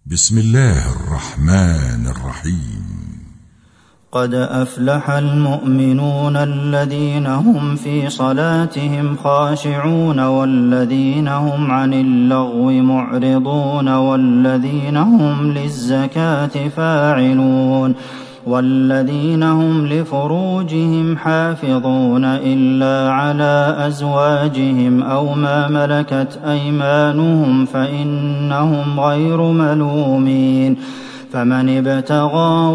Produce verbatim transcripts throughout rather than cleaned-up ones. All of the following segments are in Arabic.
بسم الله الرحمن الرحيم. قد أفلح المؤمنون الذين هم في صلاتهم خاشعون والذين هم عن اللغو معرضون والذين هم للزكاة فاعلون والذين هم لفروجهم حافظون إلا على أزواجهم أو ما ملكت أيمانهم فإنهم غير ملومين فمن ابتغى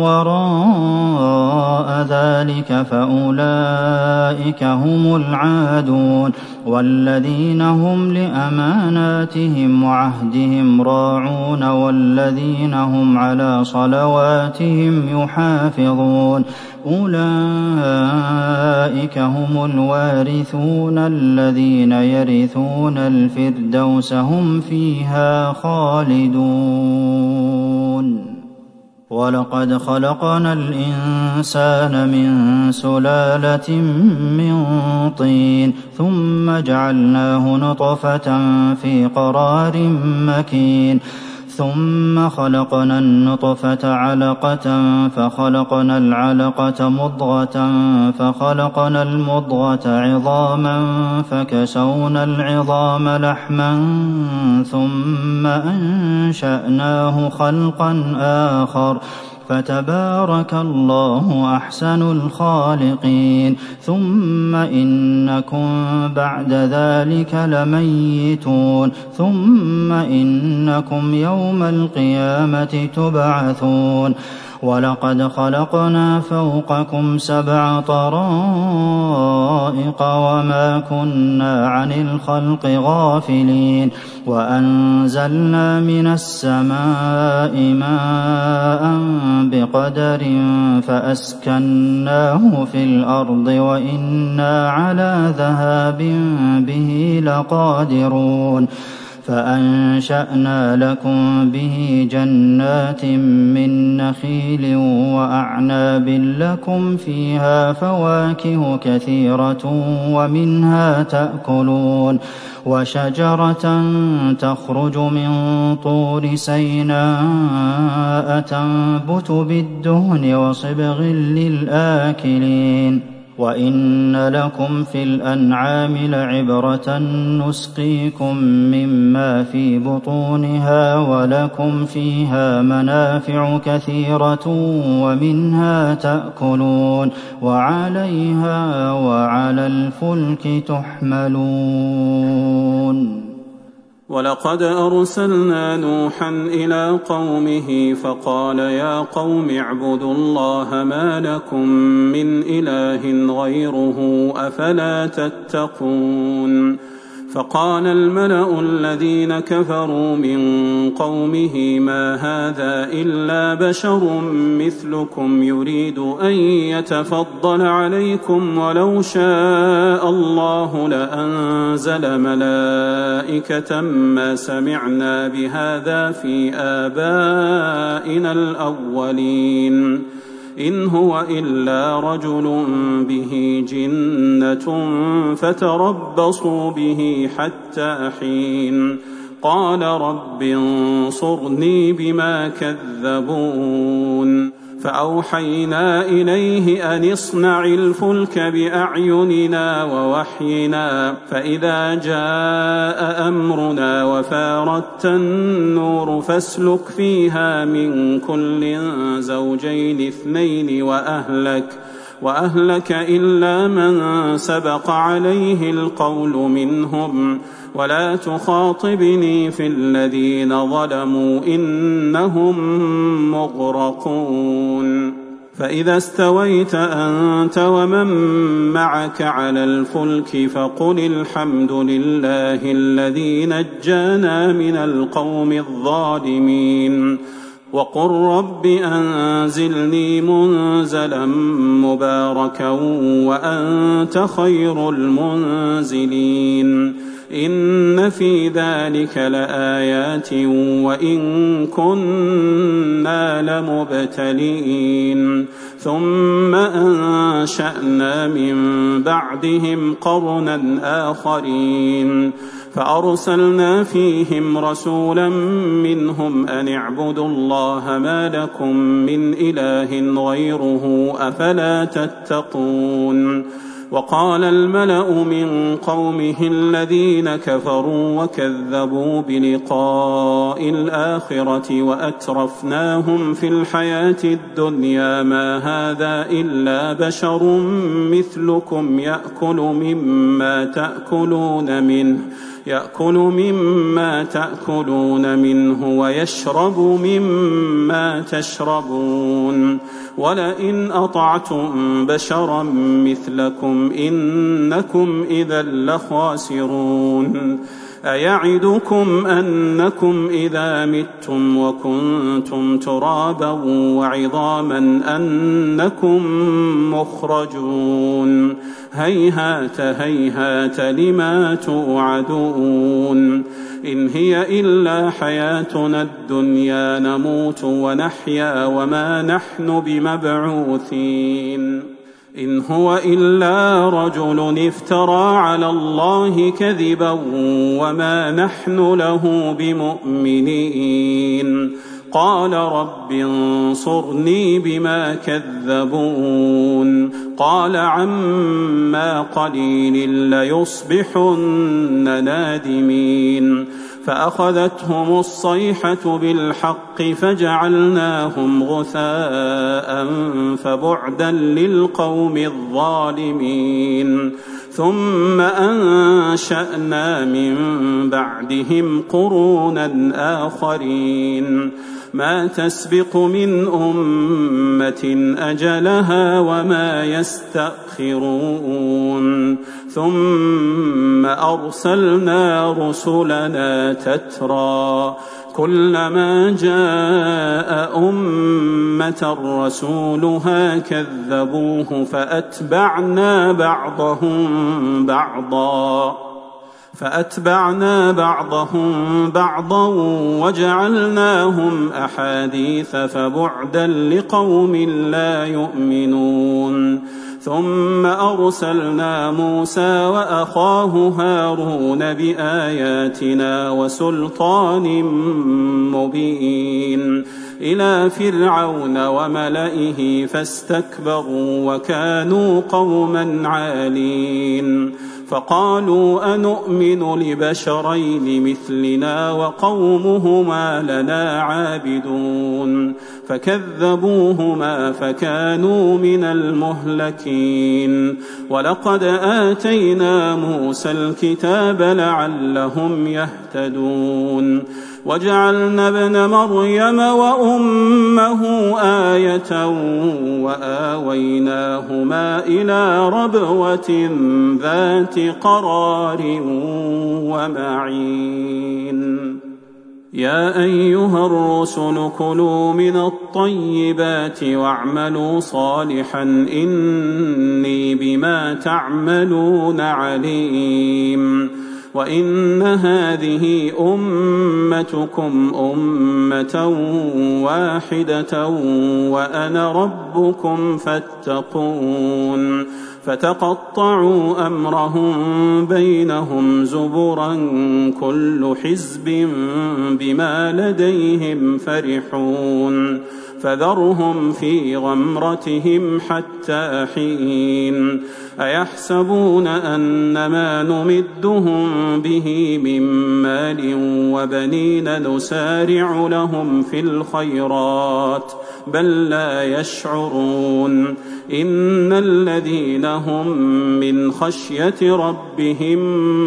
وراء ذلك فأولئك هم العادون والذين هم لأماناتهم وعهدهم راعون والذين هم على صلواتهم يحافظون أولئك هم الوارثون الذين يرثون الفردوس هم فيها خالدون. ولقد خلقنا الإنسان من سلالة من طين ثم جعلناه نطفة في قرار مكين ثم خلقنا النطفة علقة فخلقنا العلقة مضغة فخلقنا المضغة عظاما فكسونا العظام لحما ثم أنشأناه خلقا آخر فتبارك الله أحسن الخالقين. ثم إنكم بعد ذلك لميتون ثم إنكم يوم القيامة تبعثون. ولقد خلقنا فوقكم سبع طرائق وما كنا عن الخلق غافلين وأنزلنا من السماء ماء بقدر فأسكناه في الأرض وإنا على ذهاب به لقادرون فأنشأنا لكم به جنات من نخيل وأعناب لكم فيها فواكه كثيرة ومنها تأكلون وشجرة تخرج من طور سيناء تنبت بالدهن وصبغ للآكلين. وإن لكم في الأنعام لعبرة نسقيكم مما في بطونها ولكم فيها منافع كثيرة ومنها تأكلون وعليها وعلى الفلك تحملون. ولقد أرسلنا نوحا إلى قومه فقال يا قوم اعبدوا الله ما لكم من إله غيره أفلا تتقون. فقال الملأ الذين كفروا من قومه ما هذا إلا بشر مثلكم يريد أن يتفضل عليكم ولو شاء الله لأنزل ملائكة ما سمعنا بهذا في آبائنا الأولين إن هو إلا رجل به جنة فتربصوا به حتى حين. قال رب انصرني بما كذبون. فأوحينا إليه أن اصنع الفلك بأعيننا ووحينا فإذا جاء أمرنا وفارت النور فاسلك فيها من كل زوجين اثنين وأهلك وأهلك إلا من سبق عليه القول منهم ولا تخاطبني في الذين ظلموا إنهم مغرقون. فإذا استويت أنت ومن معك على الفلك فقل الحمد لله الذي نجانا من القوم الظالمين وقل رب أنزلني منزلا مباركا وأنت خير المنزلين. إن في ذلك لآيات وإن كنا لمبتلين. ثم أنشأنا من بعدهم قرنا آخرين فأرسلنا فيهم رسولا منهم أن اعبدوا الله ما لكم من إله غيره أفلا تتقون. وقال الملأ من قومه الذين كفروا وكذبوا بلقاء الآخرة وأترفناهم في الحياة الدنيا ما هذا إلا بشر مثلكم يأكل مما تأكلون منه يأكل مما تأكلون منه ويشرب مما تشربون ولئن أطعتم بشرا مثلكم إنكم إذا لخاسرون. أيعدكم أنكم إذا متم وكنتم ترابا وعظاما أنكم مخرجون هيهات هيهات لما توعدون. إن هي إلا حياتنا الدنيا نموت ونحيا وما نحن بمبعوثين. إن هو إلا رجل افترى على الله كذبا وما نحن له بمؤمنين. قال رب انصرني بما كذبون. قال عما قليل ليصبحن نادمين. فأخذتهم الصيحة بالحق فجعلناهم غثاء فبعدا للقوم الظالمين. ثم أنشأنا من بعدهم قرونا آخرين ما تسبق من أمة أجلها وما يستأخرون. ثم أرسلنا رسلنا تترى كلما جاء أمة رسولها كذبوه فأتبعنا بعضهم بعضا فأتبعنا بعضهم بعضا وجعلناهم أحاديث فبعدا لقوم لا يؤمنون. ثم أرسلنا موسى وأخاه هارون بآياتنا وسلطان مبين إلى فرعون وملئه فاستكبروا وكانوا قوما عالين. فقالوا أنؤمن لبشرين مثلنا وقومهما لنا عابدون. فكذبوهما فكانوا من المهلكين. ولقد آتينا موسى الكتاب لعلهم يهتدون. وجعلنا ابن مريم وأمه آية وآويناهما إلى ربوة ذات قرار ومعين. يا أيها الرسل كلوا من الطيبات واعملوا صالحا إني بما تعملون عليم. وإن هذه أمتكم أمة واحدة وأنا ربكم فاتقون. فتقطعوا أمرهم بينهم زبرا كل حزب بما لديهم فرحون. فذرهم في غمرتهم حتى حين. أيحسبون أنما نمدهم به من مال وبنين نسارع لهم في الخيرات بل لا يشعرون. إن الذين هم من خشية ربهم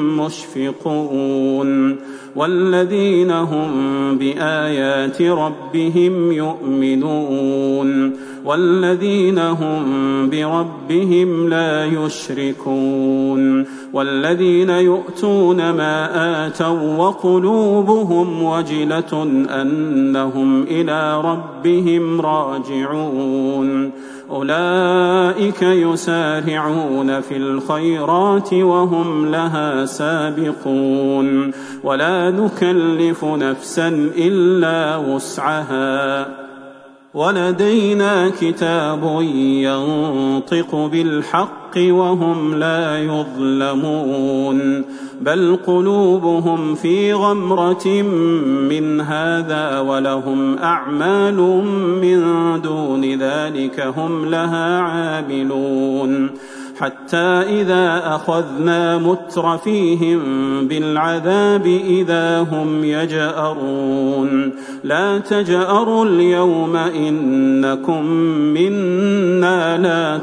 مشفقون والذين هم بآيات ربهم يؤمنون والذين هم بربهم لا يشركون والذين يؤتون ما آتوا وقلوبهم وجلة أنهم إلى ربهم راجعون. أولئك يسارعون في الخيرات وهم لها سابقون ولا نكلف نفسا إلا وسعها ولدينا كتاب ينطق بالحق وهم لا يظلمون بل قلوبهم في غمرة من هذا ولهم أعمال من دون ذلك هم لها عاملون حتى إذا أخذنا مترفيهم بالعذاب إذا هم يجأرون لا تجأروا اليوم إنكم منا لا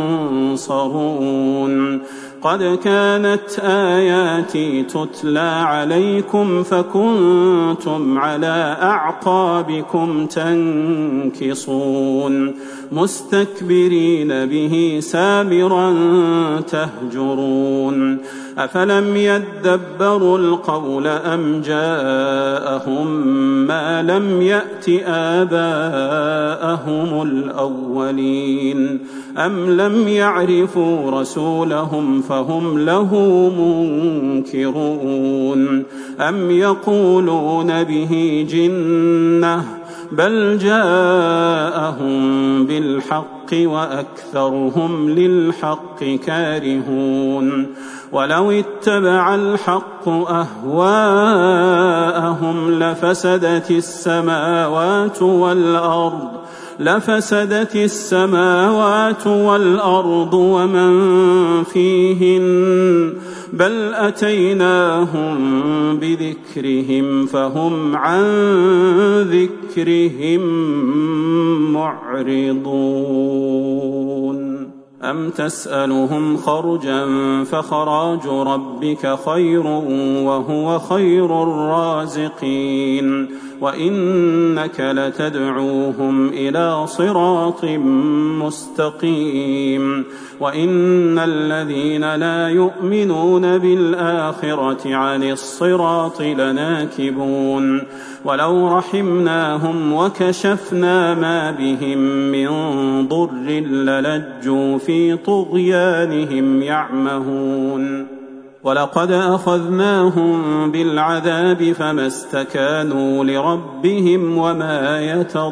تنصرون قد كانت آياتي تتلى عليكم فكنتم على أعقابكم تنكصون مستكبرين به سامرا تهجرون أفلم يدبروا القول أم جاءهم ما لم يأت آباءهم الأولين أم لم يعرفوا رسولهم فهم له منكرون أم يقولون به جنة بل جاءهم بالحق وأكثرهم للحق كارهون ولو اتبع الحق أهواءهم لفسدت السماوات والأرض لفسدت السماوات والأرض ومن فيهن بل أتيناهم بذكرهم فهم عن ذكرهم معرضون أم تسألهم خرجا فخراج ربك خير وهو خير الرازقين وإنك لتدعوهم إلى صراط مستقيم وإن الذين لا يؤمنون بالآخرة عن الصراط لناكبون ولو رحمناهم وكشفنا ما بهم من ضر للجوا في طغيانهم يعمهون ولقد أخذناهم بالعذاب فما استكانوا لربهم وما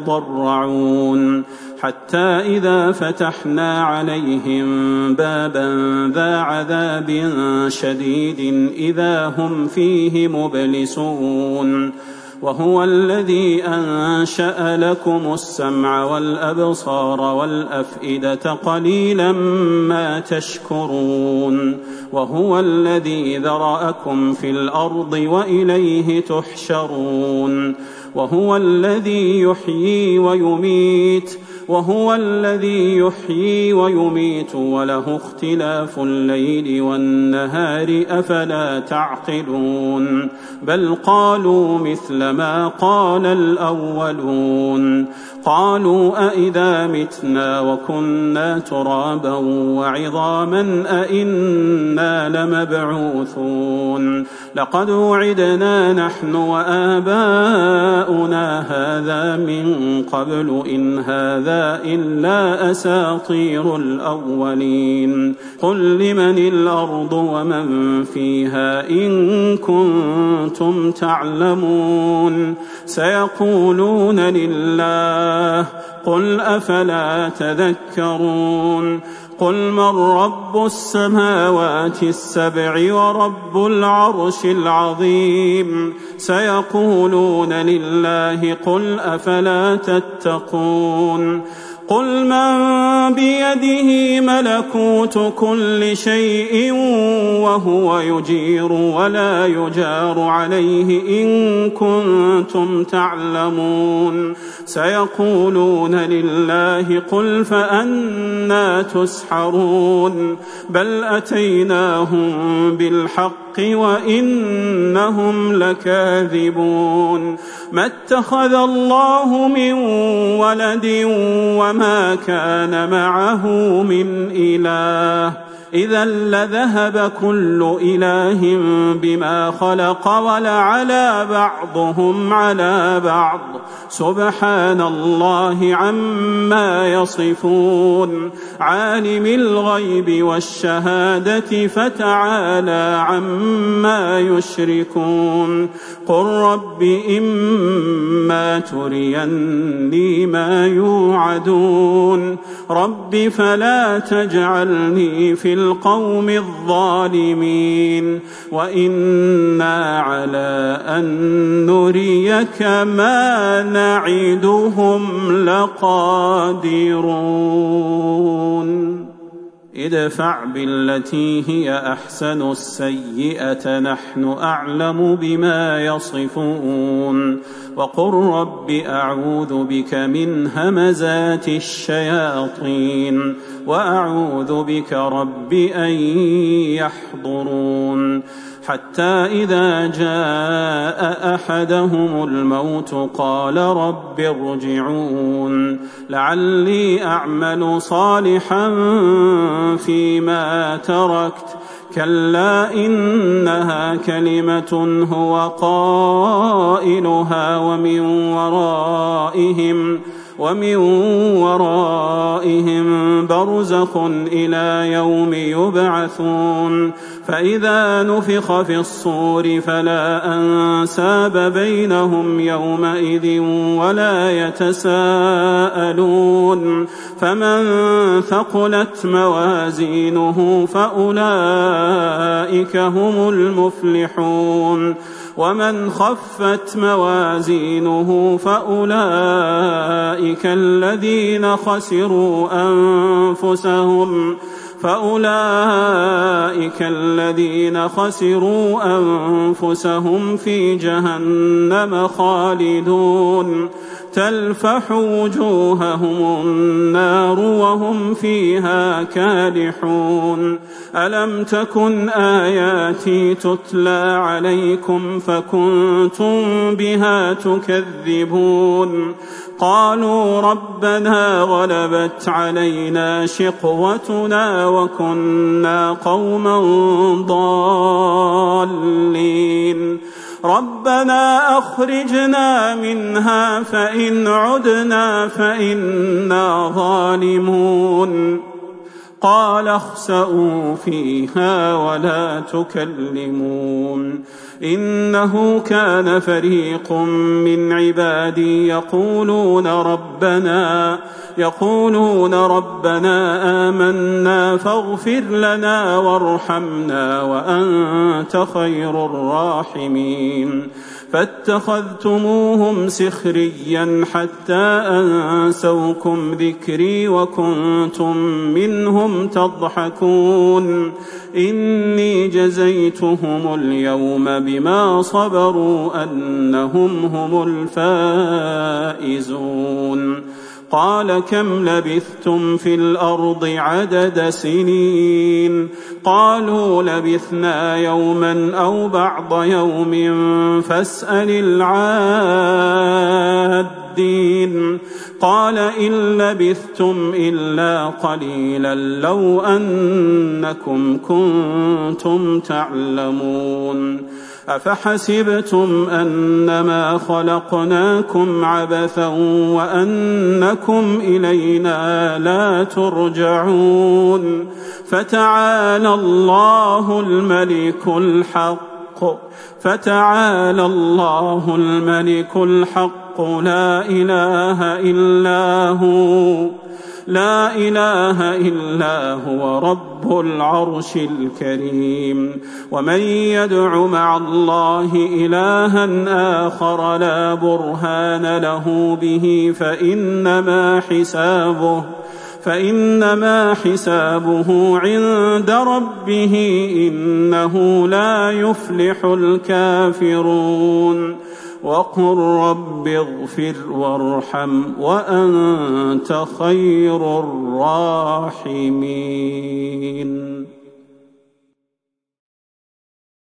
يتضرعون حتى إذا فتحنا عليهم بابا ذا عذاب شديد إذا هم فيه مبلسون وهو الذي أنشأ لكم السمع والأبصار والأفئدة قليلا ما تشكرون وهو الذي ذرأكم في الأرض وإليه تحشرون وهو الذي يحيي ويميت وهو الذي يحيي ويميت وله اختلاف الليل والنهار أفلا تعقلون بل قالوا مثل ما قال الأولون قالوا أئذا متنا وكنا ترابا وعظاما أئنا لمبعوثون لقد وعدنا نحن وآباؤنا هذا من قبل إن هذا إلا أساطير الأولين قل لمن الأرض ومن فيها إن كنتم تعلمون سيقولون لله قل أفلا تذكرون قل من رب السماوات السبع ورب العرش العظيم سيقولون لله قل أفلا تتقون قل من بيده ملكوت كل شيء وهو يجير ولا يجار عليه إن كنتم تعلمون سيقولون لله قل فأنى تسحرون بل أتيناهم بالحق وإنهم لكاذبون ما اتخذ الله من ولد وما كان معه من إله إذا لذهب كل إله بما خلق ولعلى بعضهم على بعض سبحان الله عما يصفون عالم الغيب والشهادة فتعالى عما يشركون قل رب إما تريني ما يوعدون رب فلا تجعلني في القوم الظالمين وإنا على أن نريك ما نعدهم لقادرون ادفع بالتي هي أحسن السيئة نحن أعلم بما يصفون وقل رب أعوذ بك من همزات الشياطين وأعوذ بك رب أن يحضرون حتى إذا جاء أحدهم الموت قال رب ارجعون لعلي أعمل صالحا فيما تركت كلا إنها كلمة هو قائلها ومن ورائهم ومن ورائهم برزخ إلى يوم يبعثون فإذا نفخ في الصور فلا أنساب بينهم يومئذ ولا يتساءلون فمن ثقلت موازينه فأولئك هم المفلحون ومن خفت موازينه فأولئك الذين خسروا أنفسهم فأولئك الذين خسروا أنفسهم في جهنم خالدون تلفح وجوههم النار وهم فيها كالحون ألم تكن آياتي تتلى عليكم فكنتم بها تكذبون قالوا ربنا غلبت علينا شقوتنا وكنا قوما ضالين ربنا أخرجنا منها فإن عدنا فإنا ظالمون قال اخسئوا فيها ولا تكلمون إنه كان فريق من عبادي يقولون ربنا يقولون ربنا آمنا فاغفر لنا وارحمنا وأنت خير الراحمين فاتخذتموهم سخريا حتى أنسوكم ذكري وكنتم منهم تضحكون إني جزيتهم اليوم بما صبروا أنهم هم الفائزون قال كم لبثتم في الأرض عدد سنين قالوا لبثنا يوما أو بعض يوم فاسأل العادين قال إن لبثتم إلا قليلا لو أنكم كنتم تعلمون أفحسبتم أنما خلقناكم عبثا وأنكم إلينا لا ترجعون فتعالى الله الملك الحق فتعالى الله الملك الحق لا إله إلا هو لا إله إلا هو رب العرش الكريم ومن يدع مع الله إلها آخر لا برهان له به فإنما حسابه فإنما حسابه عند ربه إنه لا يفلح الكافرون وقل رب اغفر وارحم وأنت خير الراحمين.